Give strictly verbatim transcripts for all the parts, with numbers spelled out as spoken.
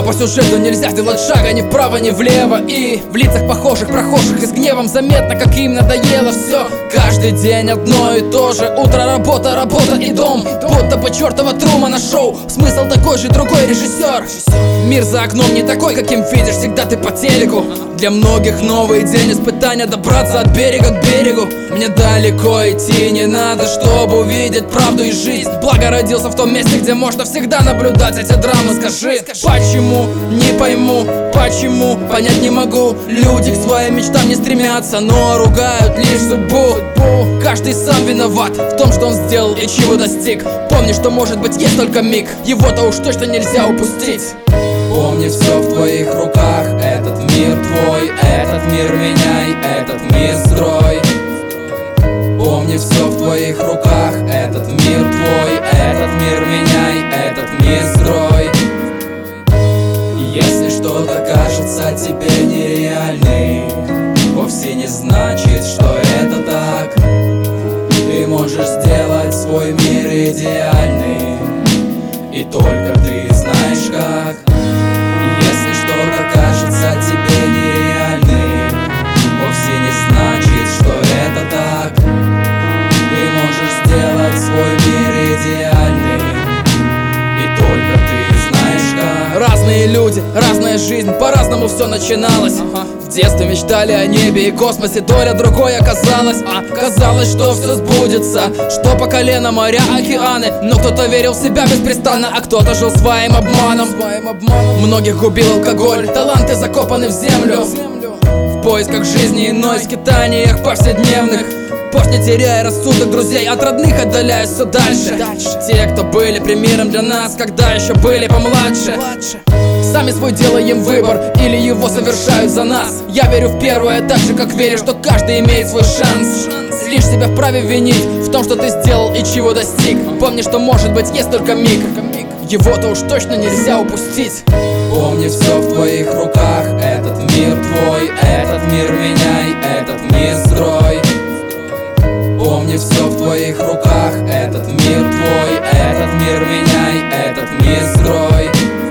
по сюжету нельзя сделать шага ни вправо, ни влево. И в лицах похожих прохожих и с гневом заметно, как им надоело все. Каждый день одно и то же. Утро, работа, работа и дом. Будто бы чертова Трумана шоу. Смысл такой же, другой режиссер. Мир за окном не такой, каким видишь всегда ты по телеку. Для многих новый день испытания, добраться от берега к берегу. Мне далеко идти не надо, чтобы увидеть правду и жизнь. Благо родился в том месте, где можно всегда наблюдать эти драмы. Скажи, почему, не пойму, почему, понять не могу. Люди к своим мечтам не стремятся, но ругают лишь судьбу. Каждый сам виноват в том, что он сделал и чего достиг. Помни, что может быть есть только миг, его-то уж точно нельзя упустить. Помни, все в твоих руках, этот мир твой, этот мир меняй, этот мир строй. Помни, все в твоих руках, этот мир твой, этот мир меняй, этот мир строй. Если что-то кажется тебе нереальным, вовсе не значит, что это так. Ты можешь сделать свой мир идеальным, и только ты знаешь как. Если что-то кажется тебе нереальным, вовсе не значит, что это так. Ты можешь сделать свой мир идеальным, и только ты знаешь как. Разные люди, разная жизнь, по-разному все начиналось. В детстве мечтали о небе и космосе, доля другой оказалась. А казалось, что все сбудется, что по колено моря, океаны. Но кто-то верил в себя беспрестанно, а кто-то жил своим обманом. Многих губил алкоголь, таланты закопаны в землю. В поисках жизни иной, в скитаниях повседневных. Позже теряя рассудок друзей, от родных отдаляясь все дальше. Те, кто были примером для нас, когда еще были помладше. Сами свой делаем выбор, или его совершают за нас. Я верю в первое, так же как верю, что каждый имеет свой шанс. Лишь себя вправе винить в том, что ты сделал и чего достиг. Помни, что может быть есть только миг, его-то уж точно нельзя упустить. Помни, все в твоих руках, этот мир твой, этот мир меняй, этот мир строй. Помни, все в твоих руках, этот мир твой, этот мир меняй, этот мир строй.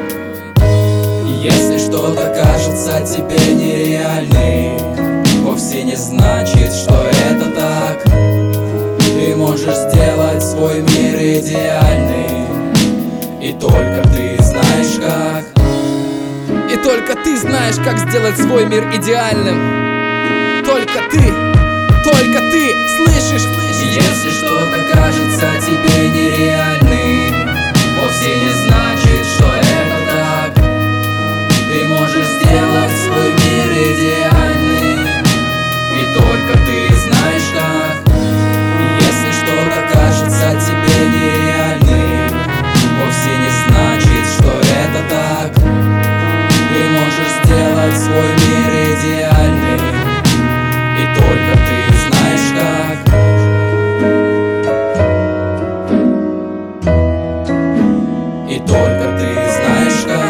Если что-то кажется тебе нереальным, вовсе не значит, что это так. Ты можешь сделать свой мир идеальным, и только ты знаешь как. И только ты знаешь, как сделать свой мир идеальным. Только ты, только ты слышишь. Если что-то кажется тебе нереальным, вовсе не значит, что это так. Ты можешь сделать свой мир идеальным, и только ты знаешь как. Если что-то кажется тебе нереальным, вовсе не значит, что это так. Ты можешь сделать свой мир идеальным, и только ты знаешь как. И только ты знаешь как.